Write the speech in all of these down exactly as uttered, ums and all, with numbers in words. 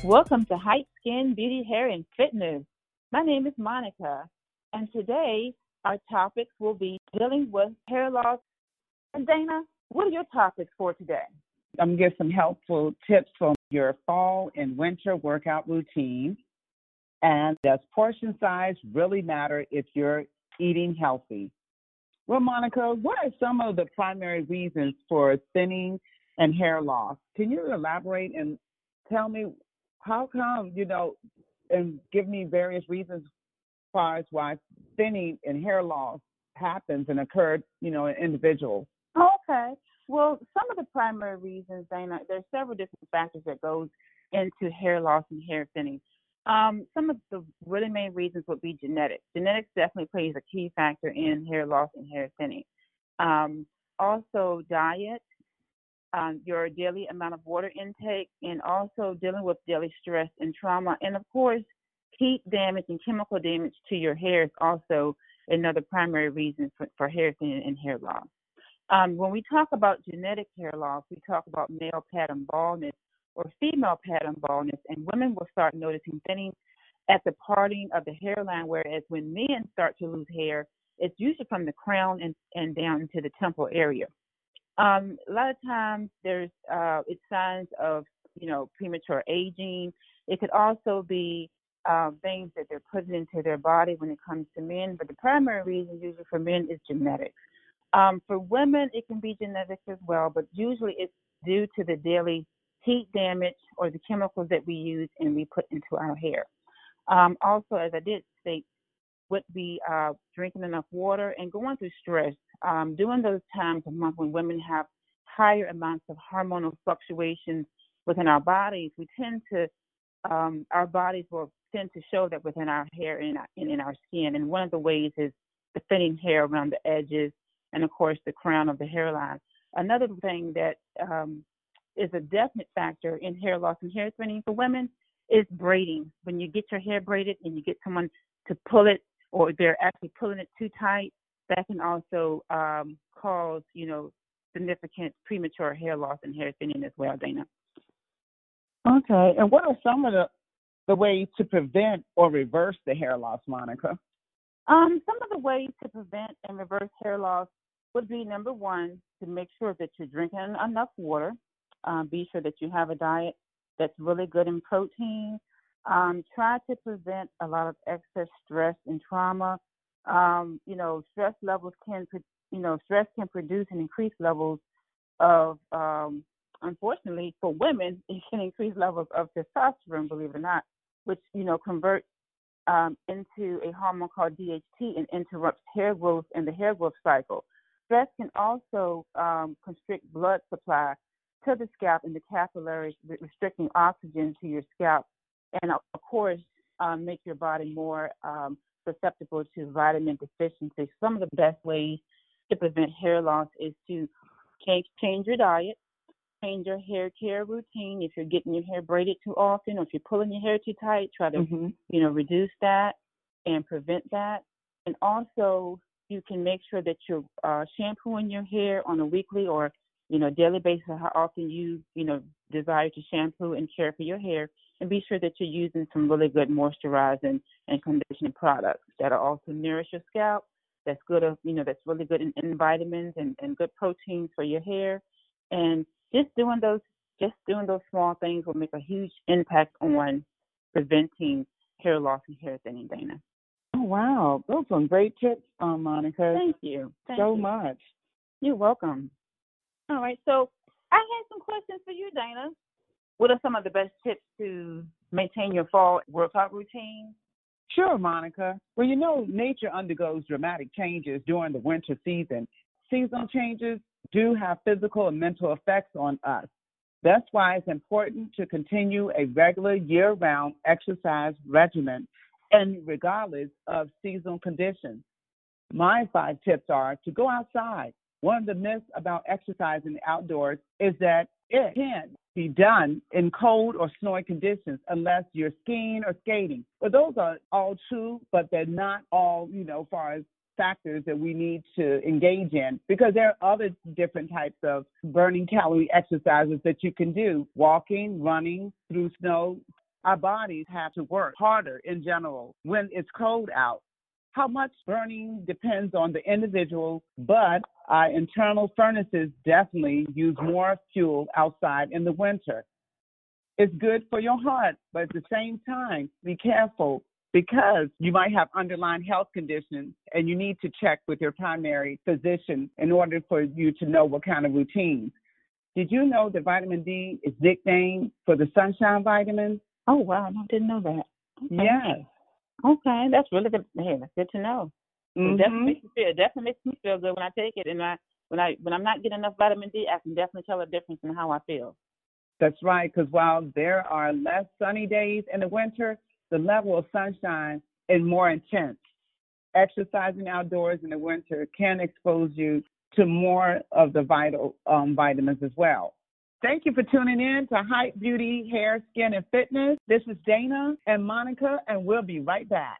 Welcome to Hype Skin Beauty, Hair, and Fitness. My name is Monica, and today our topics will be dealing with hair loss. And Dana, what are your topics for today? I'm going to give some helpful tips for your fall and winter workout routine. And does portion size really matter if you're eating healthy? Well, Monica, what are some of the primary reasons for thinning and hair loss? Can you elaborate and tell me how come, you know, and give me various reasons as far as why thinning and hair loss happens and occurred, you know, in individuals? Okay. Well, some of the primary reasons, Dana, there's several different factors that goes into hair loss and hair thinning. Um, some of the really main reasons would be genetics. Genetics definitely plays a key factor in hair loss and hair thinning. Um, also, diet, um, your daily amount of water intake, and also dealing with daily stress and trauma. And, of course, heat damage and chemical damage to your hair is also another primary reason for, for hair thinning and hair loss. Um, when we talk about genetic hair loss, we talk about male pattern baldness or female pattern baldness, and women will start noticing thinning at the parting of the hairline, whereas when men start to lose hair, it's usually from the crown and, and down into the temple area. Um, a lot of times there's uh, it's signs of, you know, premature aging. It could also be uh, things that they're putting into their body when it comes to men, but the primary reason usually for men is genetics. Um, for women, it can be genetics as well, but usually it's due to the daily heat damage or the chemicals that we use and we put into our hair. Um, also, as I did state, would be uh, drinking enough water and going through stress. Um, during those times of month when women have higher amounts of hormonal fluctuations within our bodies, we tend to, um, our bodies will tend to show that within our hair and in, in our skin. And one of the ways is the thinning hair around the edges and, of course, the crown of the hairline. Another thing that um, is a definite factor in hair loss and hair thinning for women is braiding. When you get your hair braided and you get someone to pull it, or they're actually pulling it too tight, that can also um, cause, you know, significant premature hair loss and hair thinning as well, Dana. Okay. And what are some of the, the ways to prevent or reverse the hair loss, Monica? Um, some of the ways to prevent and reverse hair loss would be, number one, to make sure that you're drinking enough water. Um, be sure that you have a diet that's really good in protein. Um, try to prevent a lot of excess stress and trauma. Um, you know, stress levels can, you know, stress can produce and increase levels of, um, unfortunately, for women, it can increase levels of testosterone, believe it or not, which, you know, converts um, into a hormone called D H T and interrupts hair growth and the hair growth cycle. Stress can also um, constrict blood supply to the scalp and the capillaries, restricting oxygen to your scalp, and of course, um, make your body more um, susceptible to vitamin deficiency. Some of the best ways to prevent hair loss is to change, change your diet, change your hair care routine. If you're getting your hair braided too often, or if you're pulling your hair too tight, try to, mm-hmm. you know, reduce that and prevent that. And also, you can make sure that you're uh, shampooing your hair on a weekly or, you know, daily basis, how often you, you know, desire to shampoo and care for your hair. And be sure that you're using some really good moisturizing and conditioning products that'll also nourish your scalp. That's good, of, you know, that's really good in, in vitamins and, and good proteins for your hair. And just doing those, just doing those small things will make a huge impact on preventing hair loss and hair thinning, Dana. Oh, wow. Those are some great tips, um, Monica. Thank you. Thank so you. much. You're welcome. All right. So I had some questions for you, Dana. What are some of the best tips to maintain your fall workout routine? Sure, Monica. Well, you know, nature undergoes dramatic changes during the winter season. Seasonal changes do have physical and mental effects on us. That's why it's important to continue a regular year-round exercise regimen, and regardless of seasonal conditions. My five tips are to go outside. One of the myths about exercising outdoors is that it can't be done in cold or snowy conditions unless you're skiing or skating. But those are all true, but they're not all, you know, as far as factors that we need to engage in, because there are other different types of burning calorie exercises that you can do: walking, running through snow, Our bodies have to work harder in general when it's cold out. How much burning depends on the individual, but our internal furnaces definitely use more fuel outside in the winter. It's good for your heart, but at the same time, be careful because you might have underlying health conditions and you need to check with your primary physician in order for you to know what kind of routine. Did you know that vitamin D is nicknamed for the sunshine vitamin? Oh, wow. I didn't know that. Okay. Yes. Okay. That's really good. Hey, that's good to know. Mm-hmm. It definitely makes me feel, it definitely makes me feel good when I take it. And I, when, I, when I'm not getting enough vitamin D, I can definitely tell a difference in how I feel. That's right, because while there are less sunny days in the winter, the level of sunshine is more intense. Exercising outdoors in the winter can expose you to more of the vital um, vitamins as well. Thank you for tuning in to Hype Beauty, Hair, Skin, and Fitness. This is Dana and Monica, and we'll be right back.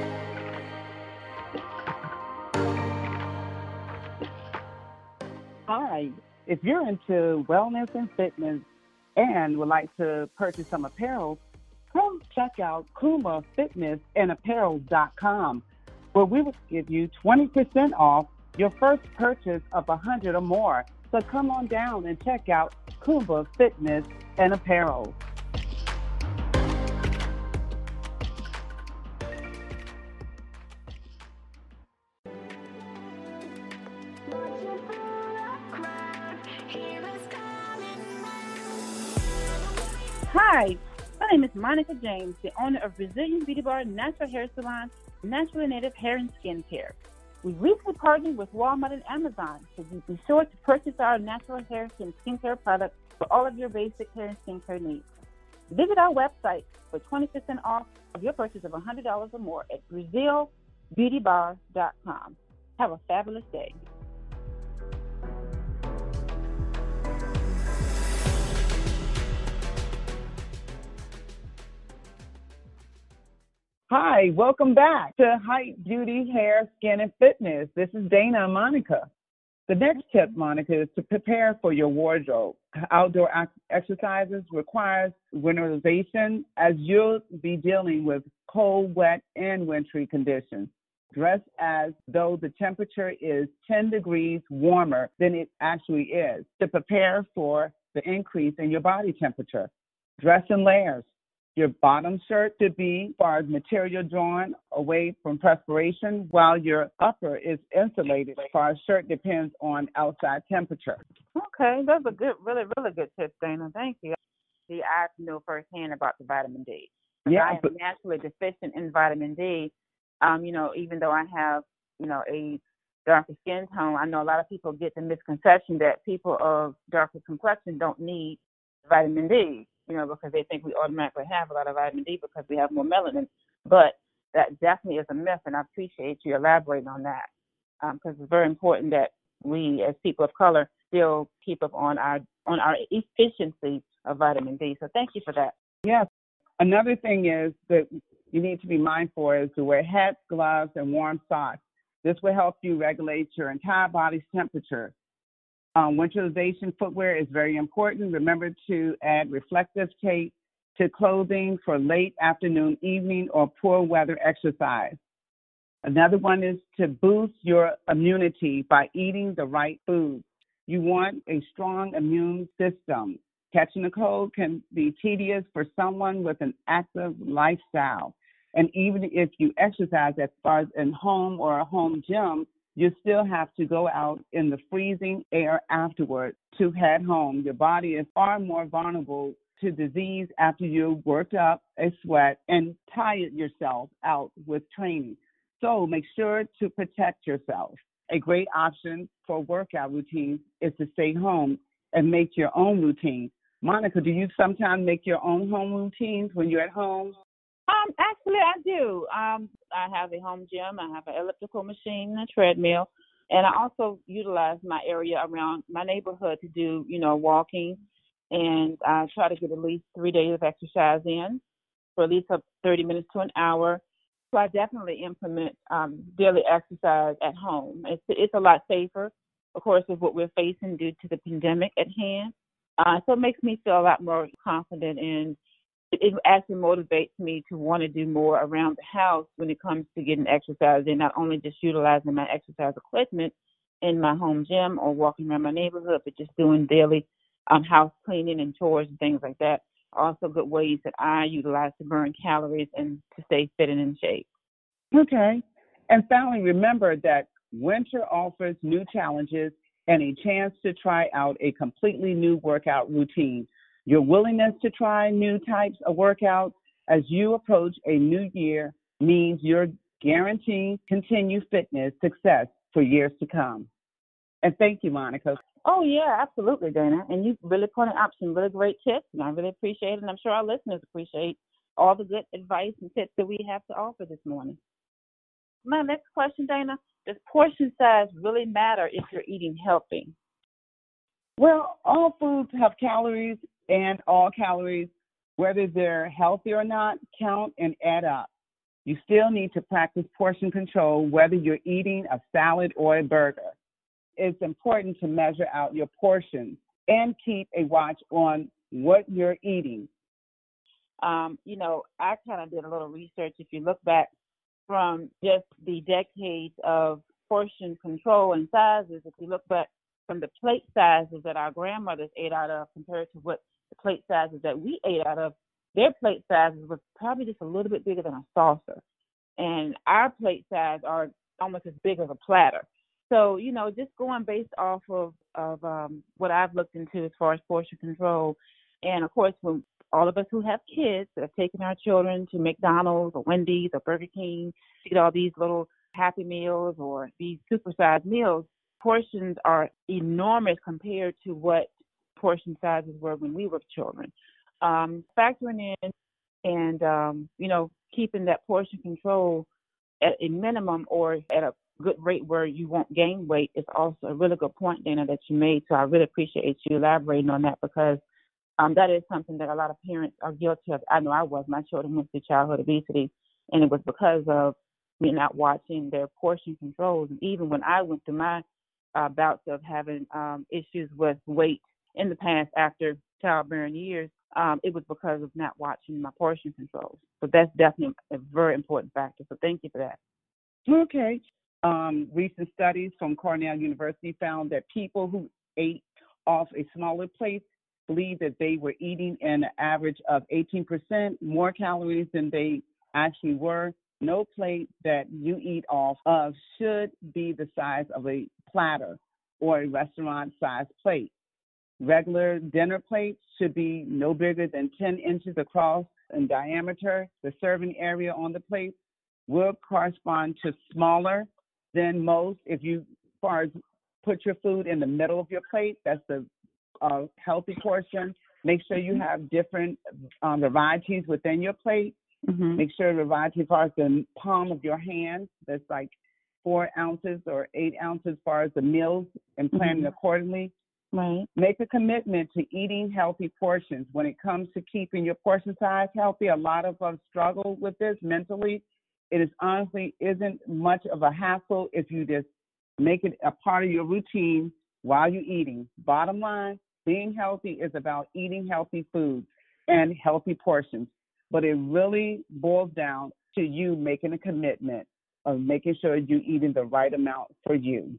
Hi, if you're into wellness and fitness and would like to purchase some apparel, come check out Kuma Fitness and Apparel dot com, where we will give you twenty percent off your first purchase of one hundred or more. So come on down and check out Kuma Fitness and Apparel. Hi, my name is Monica James, the owner of Brazilian Beauty Bar Natural Hair Salon, Naturally Native Hair and Skin Care. We recently partnered with Walmart and Amazon, so be sure to purchase our natural hair and skincare products for all of your basic hair and skincare needs. Visit our website for twenty percent off of your purchase of one hundred dollars or more at Brazil Beauty Bar dot com. Have a fabulous day. Hi, welcome back to Hype Beauty, Hair, Skin, and Fitness. This is Dana and Monica. The next tip, Monica, is to prepare for your wardrobe. Outdoor exercises requires winterization as you'll be dealing with cold, wet, and wintry conditions. Dress as though the temperature is ten degrees warmer than it actually is to prepare for the increase in your body temperature. Dress in layers. Your bottom shirt should be as far as material drawn away from perspiration, while your upper is insulated as far as shirt depends on outside temperature. Okay, that's a good, really, really good tip, Dana. Thank you. See, I know firsthand about the vitamin D. Yeah, I am but, naturally deficient in vitamin D. Um, you know, even though I have, you know, a darker skin tone, I know a lot of people get the misconception that people of darker complexion don't need vitamin D. You know, because they think we automatically have a lot of vitamin D because we have more melanin. But that definitely is a myth, and I appreciate you elaborating on that because um, it's very important that we, as people of color, still keep up on our on our efficiency of vitamin D. So thank you for that. Yes. Another thing is that you need to be mindful is to wear hats, gloves, and warm socks. This will help you regulate your entire body's temperature. Um, winterization footwear is very important. Remember to add reflective tape to clothing for late afternoon, evening, or poor weather exercise. Another one is to boost your immunity by eating the right foods. You want a strong immune system. Catching a cold can be tedious for someone with an active lifestyle. And even if you exercise as far as in home or a home gym, you still have to go out in the freezing air afterward to head home. Your body is far more vulnerable to disease after you've worked up a sweat and tired yourself out with training. So make sure to protect yourself. A great option for workout routines is to stay home and make your own routine. Monica, do you sometimes make your own home routines when you're at home? Um, actually, I do. Um, I have a home gym. I have an elliptical machine and a treadmill, and I also utilize my area around my neighborhood to do, you know, walking, and I try to get at least three days of exercise in for at least up thirty minutes to an hour. So I definitely implement um, daily exercise at home. It's it's a lot safer, of course, with what we're facing due to the pandemic at hand. Uh, so it makes me feel a lot more confident in it, it actually motivates me to want to do more around the house when it comes to getting exercise, and not only just utilizing my exercise equipment in my home gym or walking around my neighborhood, but just doing daily um, house cleaning and chores and things like that. Also, good ways that I utilize to burn calories and to stay fit and in shape. Okay. And finally, remember that winter offers new challenges and a chance to try out a completely new workout routine. Your willingness to try new types of workouts as you approach a new year means you're guaranteeing continued fitness success for years to come. And thank you, Monica. Oh, yeah, absolutely, Dana. And you really pointed out some really great tips, and I really appreciate it. And I'm sure our listeners appreciate all the good advice and tips that we have to offer this morning. My next question, Dana, does portion size really matter if you're eating healthy? Well, all foods have calories, and all calories, whether they're healthy or not, count and add up. You still need to practice portion control whether you're eating a salad or a burger. It's important to measure out your portions and keep a watch on what you're eating. Um, you know, I kind of did a little research. If you look back from just the decades of portion control and sizes, if you look back from the plate sizes that our grandmothers ate out of compared to what the plate sizes that we ate out of, their plate sizes was probably just a little bit bigger than a saucer. And our plate size are almost as big as a platter. So, you know, just going based off of, of um, what I've looked into as far as portion control. And, of course, when all of us who have kids that have taken our children to McDonald's or Wendy's or Burger King to get all these little Happy Meals or these supersized meals, portions are enormous compared to what portion sizes were when we were children. Um, factoring in and, um, you know, keeping that portion control at a minimum or at a good rate where you won't gain weight is also a really good point, Dana, that you made. So I really appreciate you elaborating on that because um, that is something that a lot of parents are guilty of. I know I was. My children went through childhood obesity, and it was because of me not watching their portion controls. And even when I went through my uh, bouts of having um, issues with weight in the past after childbearing years, um, it was because of not watching my portion controls. So that's definitely a very important factor. So thank you for that. Okay. Um, recent studies from Cornell University found that people who ate off a smaller plate believe that they were eating an average of eighteen percent more calories than they actually were. No plate that you eat off of should be the size of a platter or a restaurant-sized plate. Regular dinner plates should be no bigger than ten inches across in diameter. The serving area on the plate will correspond to smaller than most. If you, as far as put your food in the middle of your plate, that's the uh, healthy portion. Make sure you have different um, varieties within your plate. Mm-hmm. Make sure the variety as far as the palm of your hand, that's like four ounces or eight ounces as far as the meals, and planning mm-hmm. accordingly. Right. Make a commitment to eating healthy portions. When it comes to keeping your portion size healthy, a lot of us struggle with this mentally. It is honestly isn't much of a hassle if you just make it a part of your routine while you're eating. Bottom line, being healthy is about eating healthy foods and healthy portions. But it really boils down to you making a commitment of making sure you're eating the right amount for you.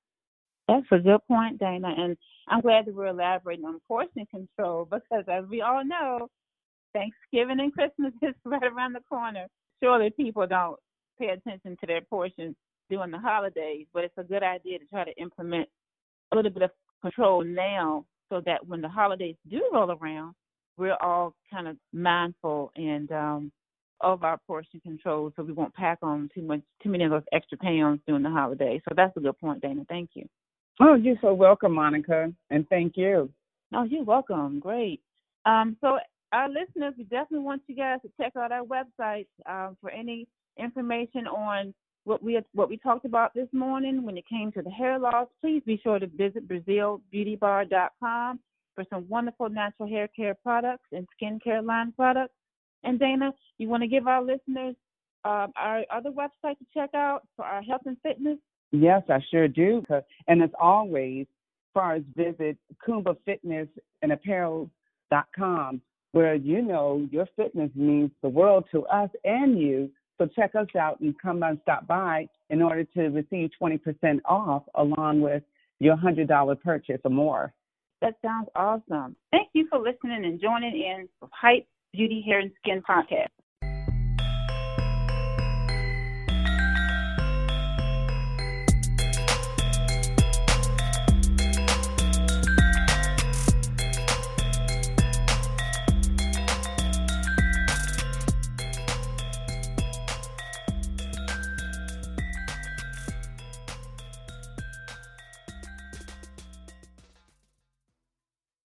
That's a good point, Dana. And I'm glad that we're elaborating on portion control because, as we all know, Thanksgiving and Christmas is right around the corner. Surely people don't pay attention to their portions during the holidays, but it's a good idea to try to implement a little bit of control now so that when the holidays do roll around, we're all kind of mindful and um, of our portion control so we won't pack on too much, too many of those extra pounds during the holidays. So that's a good point, Dana. Thank you. Oh, you're so welcome, Monica, and thank you. Oh, you're welcome. Great. Um, so our listeners, we definitely want you guys to check out our website um, for any information on what we what we talked about this morning when it came to the hair loss. Please be sure to visit Brazil Beauty Bar dot com for some wonderful natural hair care products and skincare line products. And Dana, you want to give our listeners uh, our other website to check out for our health and fitness? Yes, I sure do. And as always, as far as visit Kumba Fitness and Apparel dot com where you know your fitness means the world to us and you. So check us out and come and stop by in order to receive twenty percent off along with your one hundred dollars purchase or more. That sounds awesome. Thank you for listening and joining in with Hype Beauty, Hair, and Skin Podcast.